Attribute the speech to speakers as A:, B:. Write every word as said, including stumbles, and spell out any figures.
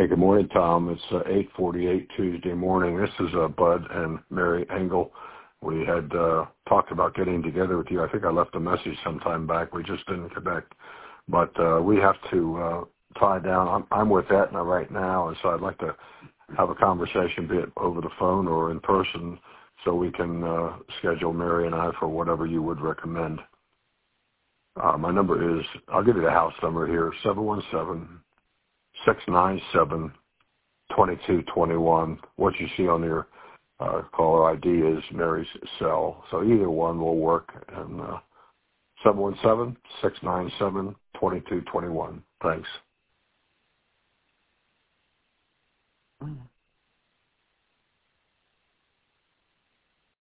A: Hey, good morning, Tom. It's uh, eight forty-eight Tuesday morning. This is uh, Bud and Mary Engel. We had uh, talked about getting together with you. I think I left a message sometime back. We just didn't connect. But uh, we have to uh, tie down. I'm, I'm with Aetna right now, and so I'd like to have a conversation, be it over the phone or in person, so we can uh, schedule Mary and I for whatever you would recommend. Uh, my number is, I'll give you the house number here, seven one seven, six nine seven, two two two one. What you see on your uh, caller I D is Mary's cell. So either one will work. And uh, seven one seven, six nine seven, two two two one. Thanks.